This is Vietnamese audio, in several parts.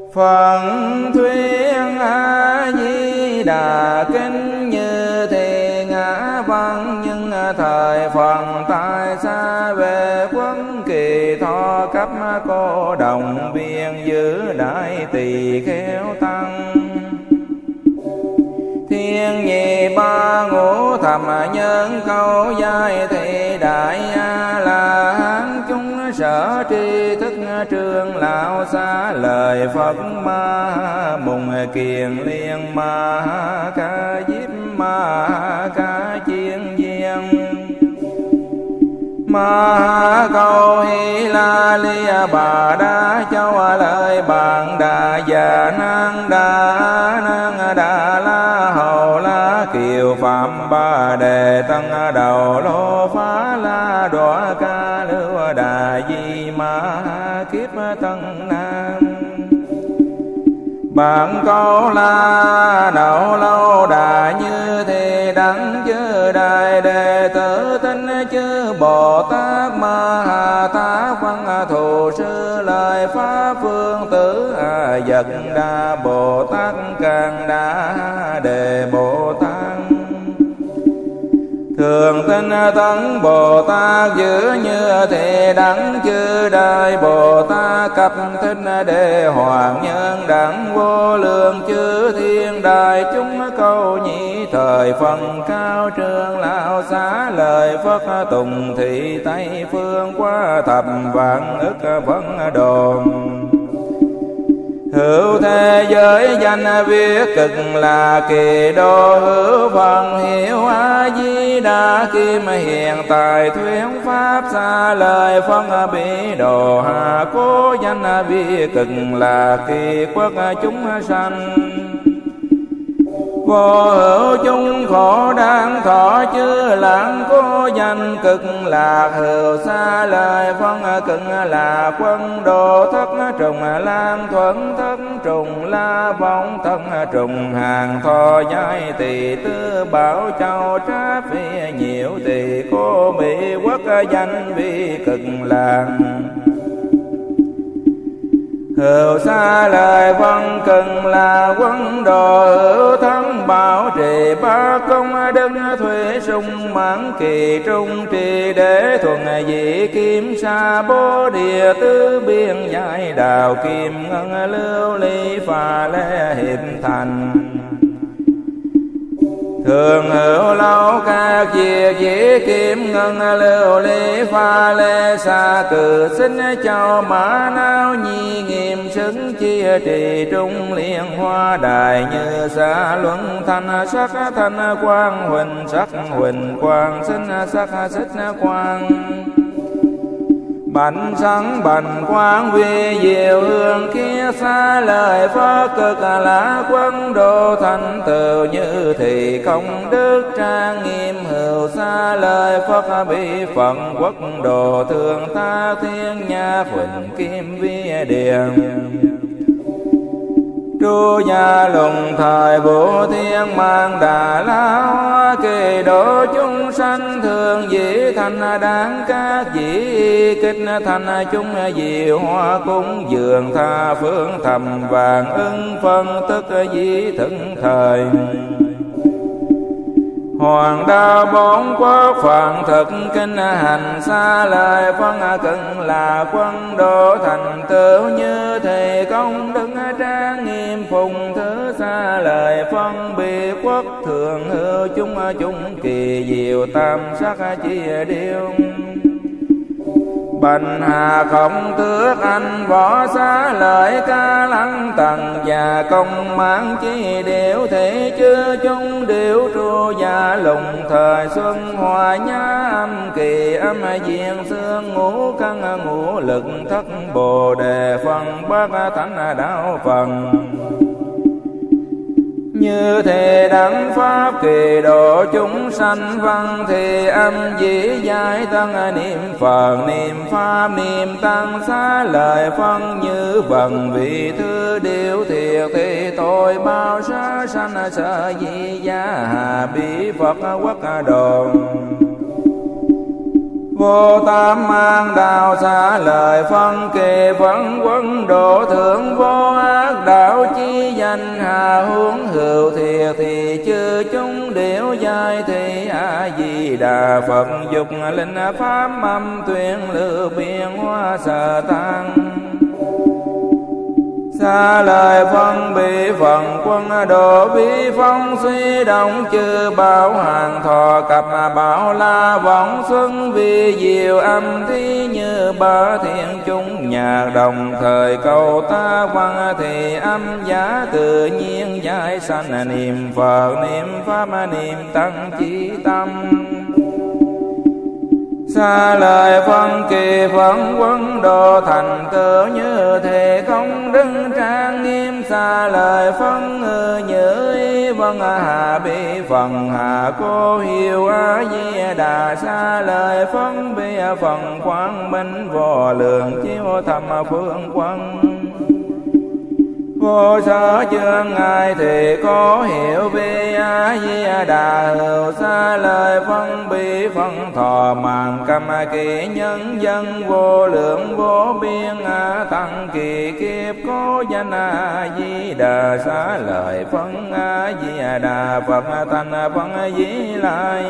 Phật thuyết A Di Đà kinh như thì ngã văn, nhưng thời phần tại xa về quân kỳ thọ cấp cô đồng viên giữ đại tỳ kheo tăng. Thiên nhị ba ngũ thập nhân câu giai thị đại A La Hán chúng sở tri thức trương lão xa lời Phật ma mùng kiền liên ma ca diếp ma ca chiên viên ma câu Hy La Lia Bà Đa Châu lời bạn đà già năng đà la hầu la kiều phạm ba đề tăng đầu lô phá la đọa ca lưu đà di ma kiếp tân nam. Bạn câu la đậu lâu đà như thì đắng chư đại đệ tử tinh chư Bồ Tát Ma Ha Tát văn thù sư lời pháp phương tử Vật Đà Bồ Tát Càng Đà Đề Bồ Tát thường tinh tấn Bồ Tát giữ như thị đẳng chư đại Bồ Tát cấp thích đề hoàng nhân đẳng vô lượng chư thiên đại chúng câu nhị thời phần cao trương lão xá lời Phật tùng thị Tây phương qua thập vạn ức vấn đồn. Hữu thế giới danh viết cực là kỳ đô hữu phần hiệu A Di Đà kim hiện tại thuyết pháp xa lời phân bị đồ hà cố danh viết cực là kỳ quốc chúng sanh. Vô hữu chúng khổ đang thọ chư lãng cố danh cực lạc hữu xa lời phân cực là quân đồ thất trùng lam thuận thất trùng la vong thân trùng hàng thọ giai tỳ tư bảo châu tráp vi nhiễu tỳ cô bị quốc danh vi cực lạc. Hữu xa lời phân cực là quân đồ hữu thắng bảo trì ba công đức thuế sung mãn kỳ trung trì để thuần dị kim sa bố địa tứ biên giải đào kim ngân lưu ly phà lê hiệp thành. Thường hữu lâu các việc dĩ kim ngân lưu ly pha lê xa cử sinh châu mã nao nhi nghiêm xứng chia trì trung liên hoa đài như xa luân thanh sắc thanh quang huỳnh sắc huỳnh quang sinh sắc xích quang. Bành sẵn bành quang vi diệu hương kia xa lời Phật cực là quân độ thành tựu như thì công đức trang nghiêm hữu xa lời Phật bị phận quốc độ thường ta thiên nha huỳnh kim vi điền. Tru gia lùng thời vũ thiên mang đà la hoa kỳ độ chúng sanh thường dĩ thành đáng các dĩ kích thành chúng diệu hoa cúng dường tha phương thầm vàng ưng phân tức dĩ thững thời. Hoàng đạo bốn quốc phạn thực kinh hành xa lời phân cực là quân độ thành tựu như thầy công đức trang nghiêm phùng thứ xa lời phân biệt quốc thường hữu chúng kỳ diệu tam sắc chia điêu. Bành hà không tước anh võ xá lợi ca lăng tầng và công mãn chi điệu thể chư chung điệu tru gia lùng thời xuân hòa nhã âm kỳ âm diện xương ngũ căn ngũ lực thất bồ đề phần bát thánh đạo phần. Như thế đẳng pháp kỳ độ chúng sanh văn thì âm dĩ giải tăng niệm Phật niệm pháp niệm tăng xá lời phân như vần vị thư điều thiệt thì tội bao sát sanh sợ di gia hà bí Phật quốc độ. Vô tam mang đạo xá lời phân kỳ phấn quân độ thượng vô ác Đà Phật dục linh pháp âm tuyên lưu biên hóa sở tăng. Xa lời phân bị phần quân độ bí phong suy động chư bảo hàng thọ cập bảo la vọng xuân vi diệu âm thí như ba thiên chúng nhạc đồng thời cầu ta văn thì âm giá tự nhiên giải sanh niệm Phật niệm pháp niệm tăng chí tâm. Xa lời phân kỳ phận quân độ thành tựu như thể không đứng trang nghiêm. Xa lời phân như ý vân hạ bị phần hạ cô hiệu A Di Đà. Xa lời phân bị phần quang minh vô lượng chiếu thầm phương quân. Vô sở chương ngài thì có hiểu vi A Di Đà. Hữu xa lời phân bi phân thọ mạng cầm kỳ nhân dân vô lượng vô biên tăng kỳ kiếp cố danh A Di Đà. Xa lời phân A Di Đà Phật thành phân Di Lai.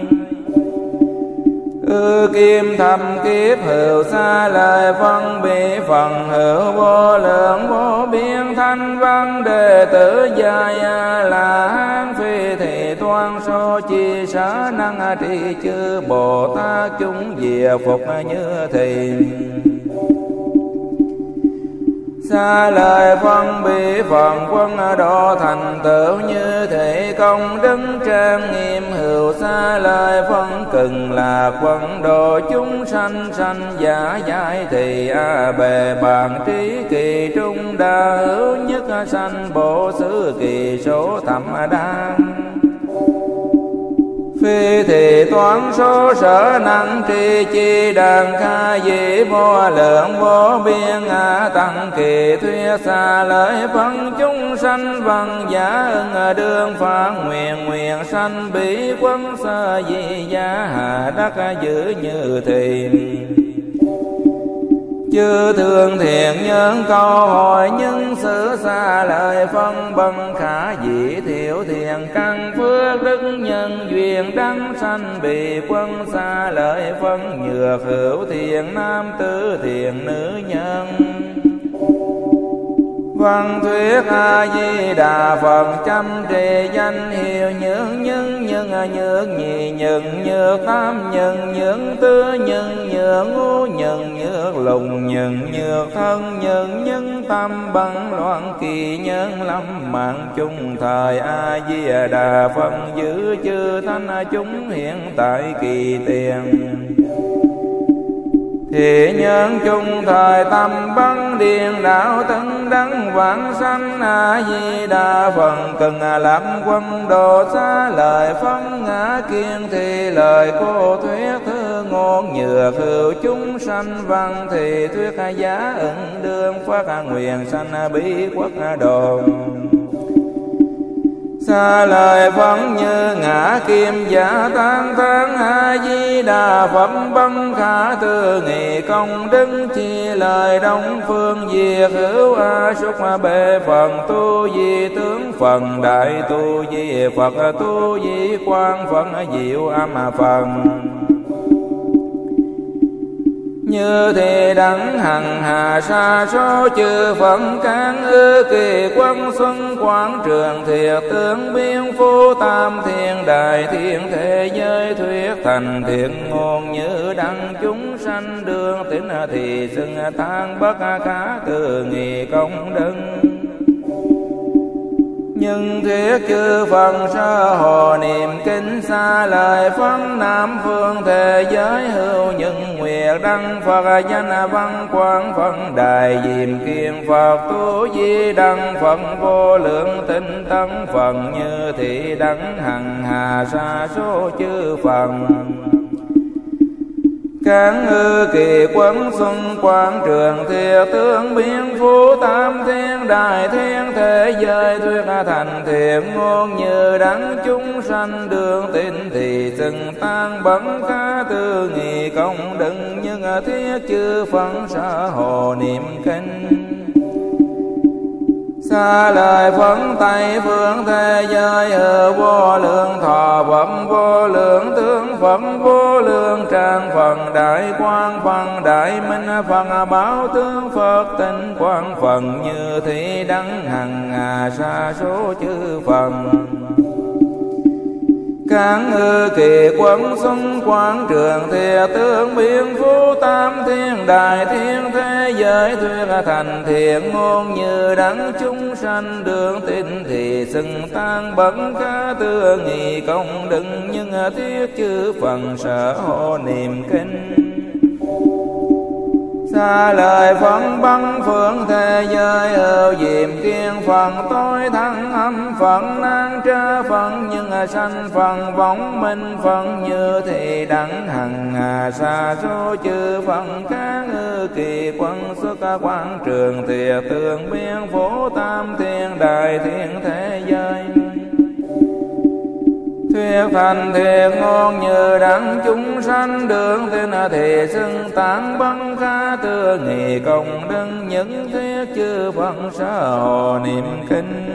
Kim thâm kiếp hữu xa lời phân bị phần hữu vô lượng vô biên thanh văn đệ tử giai là hán phi thì toan số chi sở năng trì chư Bồ Tát chúng diệt phục như thì. Xa lời phân bị phần quân độ thành tựu như thể công đức trang nghiêm. Hữu xa lời phân cần là quân độ chúng sanh sanh giả giải thì bề bàn trí kỳ trung đa hữu nhất sanh bộ xứ kỳ số thẩm đan. Phi thì toán số sở năng tri chi đàn kha dị vô lượng vô biên tăng kỳ thuyết. Xa lời phân chúng sanh văn giả ưng đương phán nguyện nguyện sanh bỉ quân sơ di gia hạ đắc giữ như thì. Chư thường thiện nhân câu hỏi nhân sự. Xa lời phân bần khả dĩ thiểu thiện căn phước đức nhân duyên đăng sanh bị quân. Xa lời phân nhược hữu thiện nam tử thiện nữ nhân. Văn thuyết A Di Đà Phật chăm trì danh hiệu nhượng nhân nhân nhược nhị nhân nhược tam nhân nhượng tứ nhân nhượng ngũ nhân nhược lùng nhân nhược thân nhân nhân tâm bằng loạn kỳ nhân lâm mạng chung thời. A Di Đà Phật giữ chư thanh chúng hiện tại kỳ tiền. Thì nhân chung thời tâm băng điện đạo tân đăng vãng sanh. A Di Đà Phật cần lập quân độ. Xa lời phân ngã kiên thì lời cô thuyết thư ngôn nhược hữu chúng sanh văn thì thuyết giá ưng đương phát nguyện sanh bí quốc độ. Xa lời phân như ngã kim giả tan tháng. A Di Đà Phật băng khả tư nghị công đức chi lời đông phương diệt hữu a súc bệ phần tu di tướng phần đại tu di Phật tu di quang phần diệu âm phần. Như thì đẳng hằng hà sa số chư phận can kỳ quân xuân quảng trường thiệt tướng biên phu tam thiên đại thiên thế giới thuyết thành thiện ngôn. Như đăng chúng sanh đương tín thì xưng tan bất khả từ nghị công đức. Nhưng thuyết chư phần sơ hồ niệm kinh. Xa lời phân nam phương thế giới hữu nhân nguyệt đăng Phật danh văn quang phân đại diệm kiên Phật tu di đăng Phật vô lượng tinh tấn phần. Như thị đăng hằng hà sa số chư phần cán kỳ quân xuân quảng trường thiệt tướng biên phú tam thiên đại thiên thế giới thuyết thành thiện ngôn. Như đắng chúng sanh đương tin thì xưng tan bẩn khá tư nghị công đức. Nhưng thiết chư phân sở hồ niệm kinh. Xa lời phấn Tây phương thế giới hữu vô lượng thọ phẩm vô lượng tướng phẩm vô lượng trang phần đại quang phần đại minh phần bảo tướng Phật tinh quang phần như thị đắng hằng hà sa số chư phần. Các ngư kỳ quân xung quán trường thiệt tướng biên phú tam thiên đại thiên thế giới thuyết thành thiện ngôn như đắng chúng sanh đường tin thì xưng tan bẩn khá tư nghị công đức nhưng thiết chư phần sở hộ niệm kinh. Xa lời phấn băng phương thế giới hữu diệm kiên phần tối thắng âm phần nan trơ phần nhưng sanh phần bóng minh phần như thị đẳng hằng hà sa số chư phần các ngư kỳ quân xuất quán trường thiệt tường biên phố tam thiên đại thiên thế giới. Thuyết thành thiện ngôn như đắng chúng sanh đường tin thì xưng tán băng khá tư nghị công đức những thiết chư phần sở hộ niệm kinh.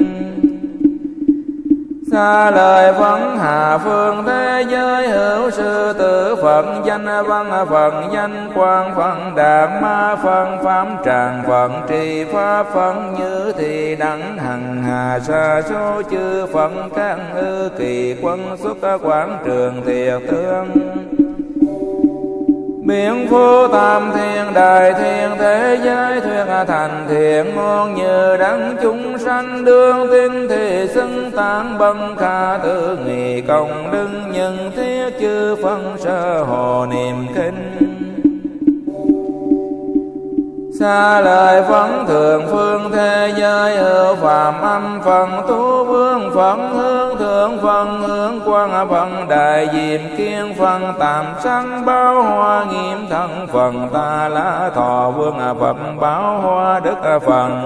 Xa lời phấn hạ phương thế giới hữu sư tử Phật danh văn Phật danh quang Phật đạt ma Phật pháp tràng Phật trì pháp Phật như thị đẳng hằng hà sa số chư Phật các ngư kỳ quân xuất quán trường thiệt tương. Biến phú tam thiên đại thiên thế giới thuyết thành thiện ngôn như đắng chúng sanh đương tin thì xưng tán băng khả tư nghị công đức nhân thiết chư phân sở hộ niệm kinh. Xa lời phấn thượng phương thế giới hữu phạm âm phần tu vương phần hướng thượng phần hướng quang phần đại diệm kiên phần tạm sanh báo hoa nghiêm thân phần ta lá thọ vương Phật báo hoa đức phần.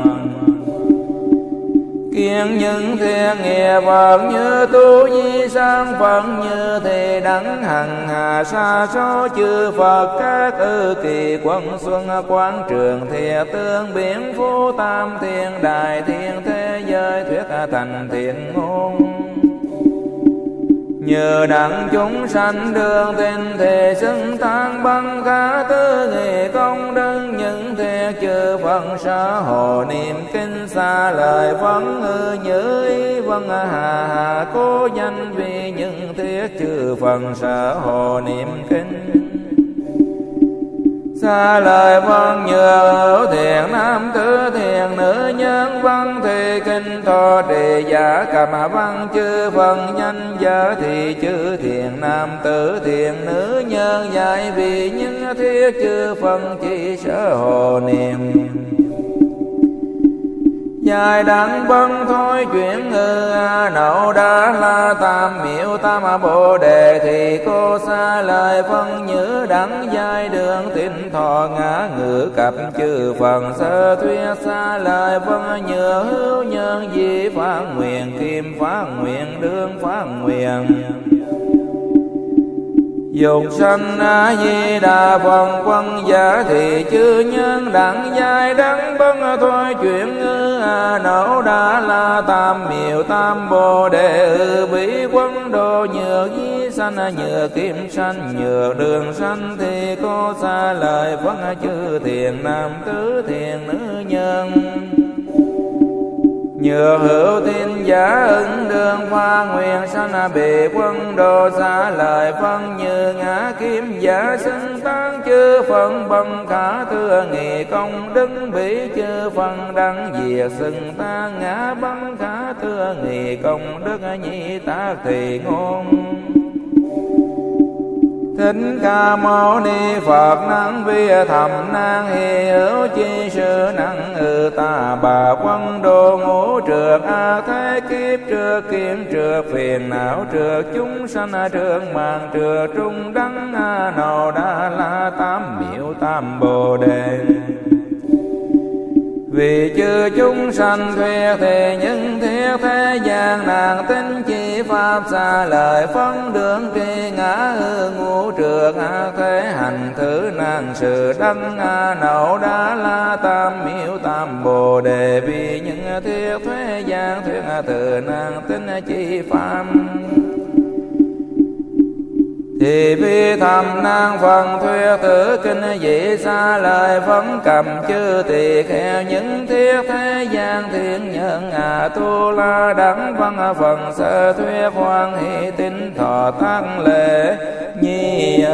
Kiên những thiên nghĩa Phật như tu di sang Phật như thị đắng hằng hà sa số chư Phật các ư kỳ quân xuân quán trường thiệt tương biến phú tam thiên đại thiên thế giới thuyết thành thiện ngôn. Như đặng chúng sanh đường tin thì xưng tán băng khả tư nghị công đức những thiệt chư Phật sở hộ niệm kinh. Xa lời phấn ngư như ý vân hà hà cố danh vì những thiết chư Phật sở hộ niệm kinh. Xa lời vân nhờ hữu thiện nam tử thiện nữ nhân văn thì kinh thọ trì giả cầm văn chư phần nhanh giả thì chư thiện nam tử thiện nữ nhân dạy vì những thiết chư phần chỉ sở hộ niệm. Dài đắng bân thôi chuyển ngư nậu đã la tam miệu tam bồ đề thì cô xa lời phân nhữ đắng dài đường tin thọ ngã ngữ cập chư phần sơ thuyết. Xa lời phân nhựa hữu nhân di phát nguyện kim phát nguyện đương phát nguyện. Dục sanh A Di Đà Phật quân giả thì chư nhân đặng giai đắng bấn thôi chuyển ngư nổ đa la tam miệu tam bồ đề bỉ quân đồ nhược di sanh nhược kim sanh nhược đường sanh thì có xa lời phân chư thiện nam tứ thiện nữ nhân. Nhược hữu tin giả ứng đường pha nguyện sanh bị quân đồ xa lời phân như ngã kim giả xưng tán chư phần bằng khả thưa nghị công đức bị chư phần đăng diệt xưng tan ngã băng khả thưa nghị công đức nhị tác thì ngôn. Thích Ca Mâu Ni Phật năng vi thầm năng hi hữu chi sư năng ta bà quân đồ ngũ trượt a thế kiếp trượt kiến trượt phiền não trượt chúng sanh trượt mạng trượt trung đắng nầu đa la tam miệu tam bồ đề. Vì chư chúng sanh thuyết thì những thiết thế gian nàng tính chi pháp xa lời phân đường tri ngã hư ngũ trược ác thế hành thứ nàng sự đăng nậu đa la tam miếu tam bồ đề. Vì những thiết thế gian thuyết từ nàng tính chi pháp thì vi thầm năng phần thuyết tử kinh dị xa lời phấn cầm chư tỳ kheo những thiết thế gian thiên nhân tu la đẳng văn phần sơ thuyết hoan hỷ tín thọ tăng lễ nhi